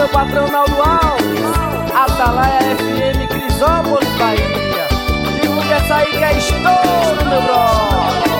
meu patrão Naldo Alves, Atalaia FM, Crisópolis, Bahia. Divulgue essa aí que é estouro, meu brother.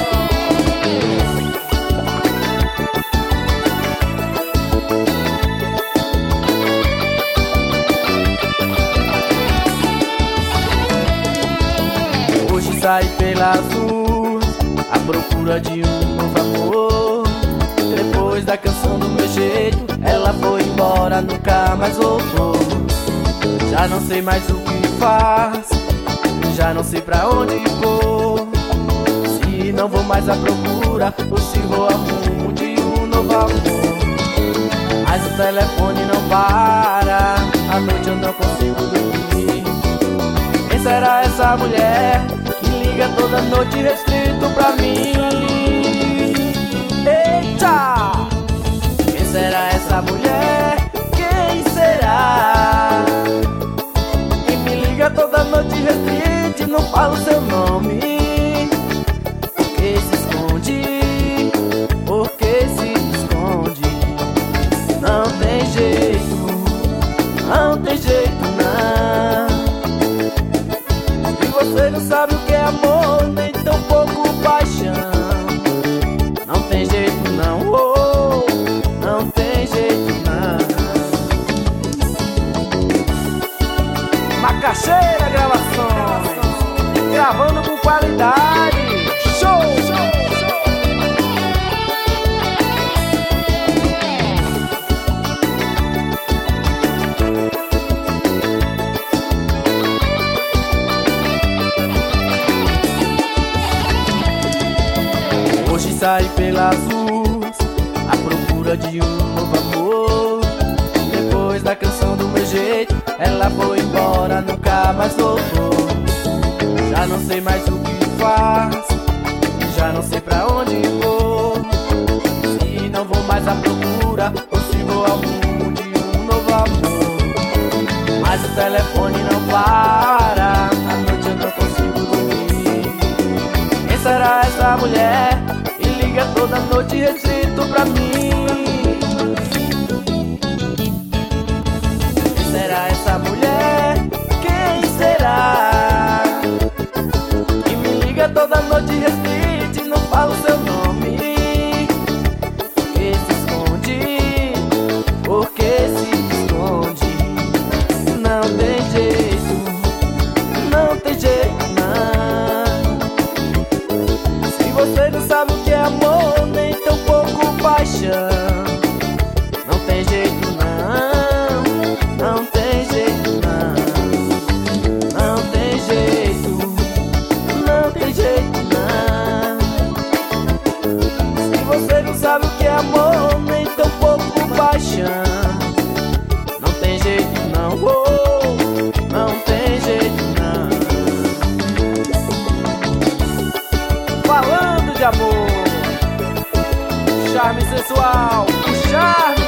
Hoje saí pelas ruas à procura de um novo amor. Depois da canção do meu jeito, ela foi embora, nunca mais voltou. Já não sei mais o que faço, já não sei pra onde vou. Se não vou mais à procura, ou se vou ao rumo de um novo amor. Mas o telefone não para, à noite eu não consigo dormir. Quem será essa mulher que liga toda noite restrito pra mim? Eita! Quem será essa mulher? Quem será? Que me liga toda noite restrito e não fala o seu nome. Por que se esconde? Por que se esconde? Não tem jeito, não tem jeito não. Você não sabe o que é amor, nem tão pouco paixão. Não tem jeito não, oh, não tem jeito não. Macaxeira Gravações, gravando com qualidade. Show! Hoje saí pelas ruas à procura de um novo amor. Depois da canção do meu jeito, ela foi embora, nunca mais voltou. Já não sei mais o que faço, já não sei pra onde vou. Se não vou mais à procura, ou se vou ao rumo de um novo amor. Mas o telefone não para, à noite eu não consigo dormir. Quem será essa mulher? Liga toda noite restrito pra mim. Quem será essa mulher? Quem será? Que me liga toda noite restrito e não fala o seu nome. Por que se esconde? Por que se esconde? Não tem jeito, não tem jeito não. Se você não sabe o que é amor, nem tão pouco paixão. Não tem jeito não, não tem jeito não. Não tem jeito, não tem jeito não. Se você não sabe o que é amor, nem tão pouco paixão. Não tem jeito não, oh, não tem jeito não. Falando de amor, charme sensual, o charme